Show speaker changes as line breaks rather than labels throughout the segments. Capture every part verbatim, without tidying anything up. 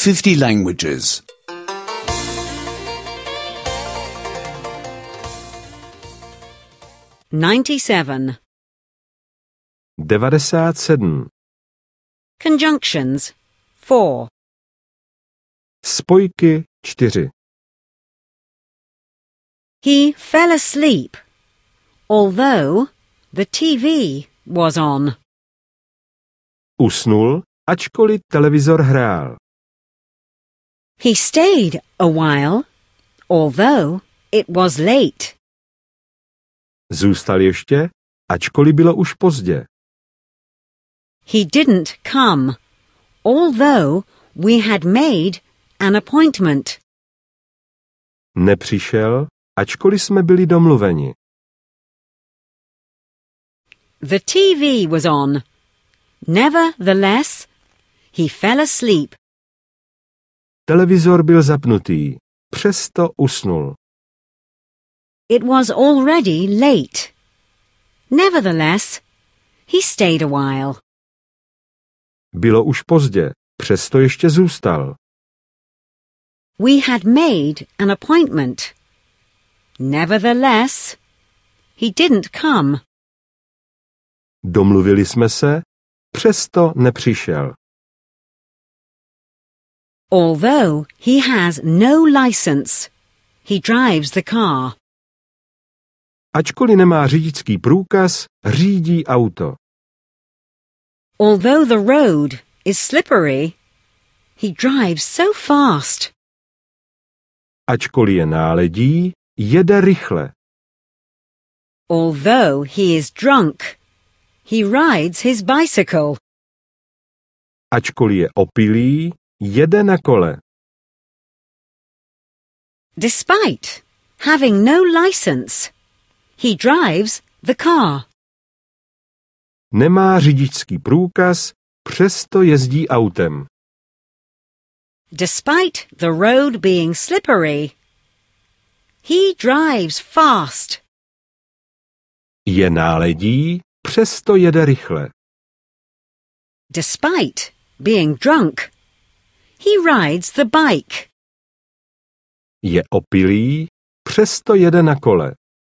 fifty languages.
ninety-seven.
devadesát sedm.
Conjunctions. four.
Spojky čtyři.
He fell asleep, although the T V was on.
Usnul, ačkoliv televizor hrál.
He stayed a while, although it was late.
Zůstal ještě, ačkoliv bylo už pozdě.
He didn't come, although we had made an appointment.
Nepřišel, ačkoliv jsme byli domluveni.
The T V was on. Nevertheless, he fell asleep.
Televizor byl zapnutý, přesto usnul.
It was already late. Nevertheless, he stayed a while.
Bylo už pozdě, přesto ještě zůstal.
We had made an appointment. Nevertheless, he didn't come.
Domluvili jsme se, přesto nepřišel.
Although he has no license, he drives the car.
Ačkoliv nemá řidičský průkaz, řídí auto.
Although the road is slippery, he drives so fast.
Ačkoliv je náledí, jede rychle.
Although he is drunk, he rides his bicycle.
Ačkoliv je opilý, jede na kole.
Despite having no license, he drives the car.
Nemá řidičský průkaz, přesto jezdí autem.
Despite the road being slippery, he drives fast.
Je náledí, přesto jede rychle.
Despite being drunk, he rides the bike.
Je opilý, přesto jede na kole.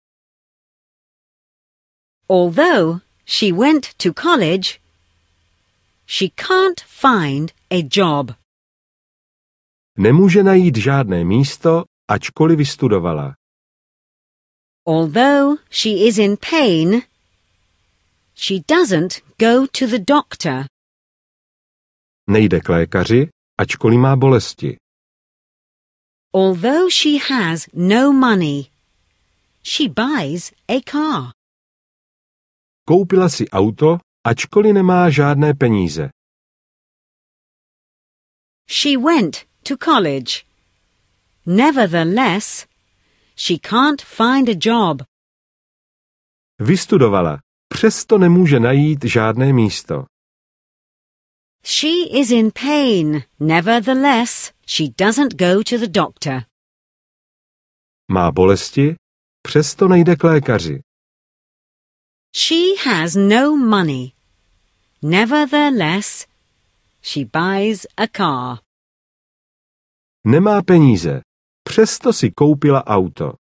Although she went to college, she can't find a job.
Nemůže najít žádné místo, ačkoliv vystudovala.
Although she is in pain, she doesn't go to the doctor.
Nejde k lékaři, ačkoliv má bolesti.
Although she has no money, she buys a car.
Koupila si auto, ačkoliv nemá žádné peníze.
She went to college. Nevertheless, she can't find a job.
Vystudovala, přesto nemůže najít žádné místo.
She is in pain. Nevertheless, she doesn't go to the doctor.
Má bolesti, přesto nejde k lékaři.
She has no money. Nevertheless, she buys a car.
Nemá peníze, přesto si koupila auto.